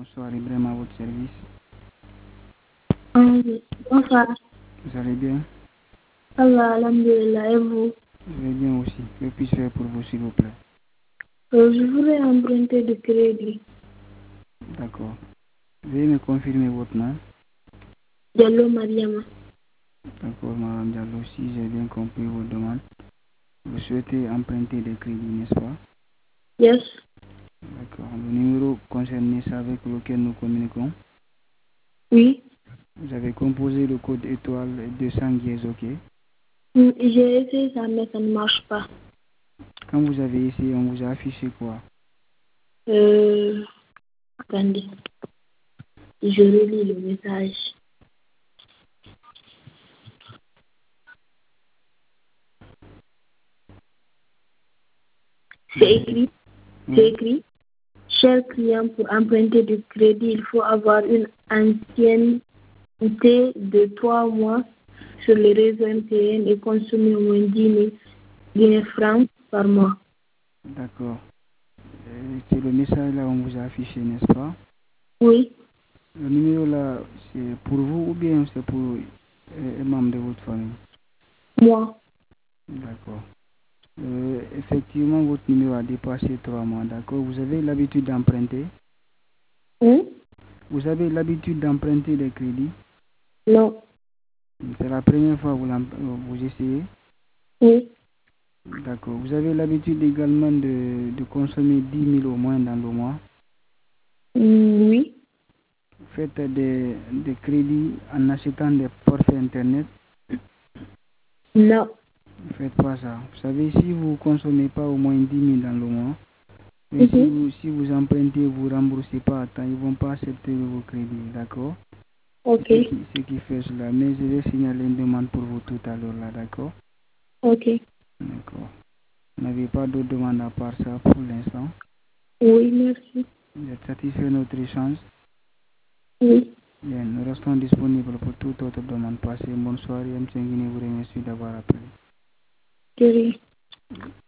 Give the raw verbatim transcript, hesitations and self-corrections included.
Bonsoir Ibrahim, à votre service. Hum, Bonsoir. Vous allez bien? Allah, alhamdulillah, et vous? Je vais bien aussi. Que puis-je faire pour vous, s'il vous plaît? Euh, je voulais emprunter du crédit. D'accord. Veuillez me confirmer votre nom. Diallo Mariama. D'accord, Madame Diallo, si j'ai bien compris votre demande. Vous souhaitez emprunter des crédits, n'est-ce pas? Yes. D'accord. Le numéro concerné, c'est avec lequel nous communiquons. Oui. Vous avez composé le code étoile deux cents dièse, ok? Hum, J'ai essayé ça, mais ça ne marche pas. Quand vous avez essayé, on vous a affiché quoi? Euh, attendez. Je relis le message. Vous C'est avez... écrit. C'est Oui. écrit. Cher client, pour emprunter du crédit, il faut avoir une ancienneté de trois mois sur le réseau M T N et consommer au moins dix mille francs par mois. D'accord. Euh, C'est le message là on vous a affiché, n'est-ce pas? Oui. Le numéro là, c'est pour vous ou bien c'est pour euh, un membre de votre famille? Moi. D'accord. Euh, effectivement, votre numéro a dépassé trois mois, d'accord? Vous avez l'habitude d'emprunter? Hein? Vous avez l'habitude d'emprunter des crédits? Non. C'est la première fois que vous, l'em- euh, vous essayez? Oui. D'accord. Vous avez l'habitude également de, de consommer dix mille au moins dans le mois? Hum, Oui. Vous faites des, des crédits en achetant des forfaits Internet? Non. Ne faites pas ça. Vous savez, si vous ne consommez pas au moins dix mille dans le mois, mais si Mhm. vous, si vous empruntez, vous ne remboursez pas à temps, ils ne vont pas accepter vos crédits, d'accord? Ok. C'est ce qui, ce qui fait cela. Mais je vais signaler une demande pour vous tout à l'heure là, d'accord? Ok. D'accord. Vous n'avez pas d'autres demandes à part ça pour l'instant? Oui, merci. Vous êtes satisfait de notre échange? Oui. Bien, nous restons disponibles pour toute autre demande. Passez une bonne soirée. M. Guinée vous remercie d'avoir appelé. Chérie.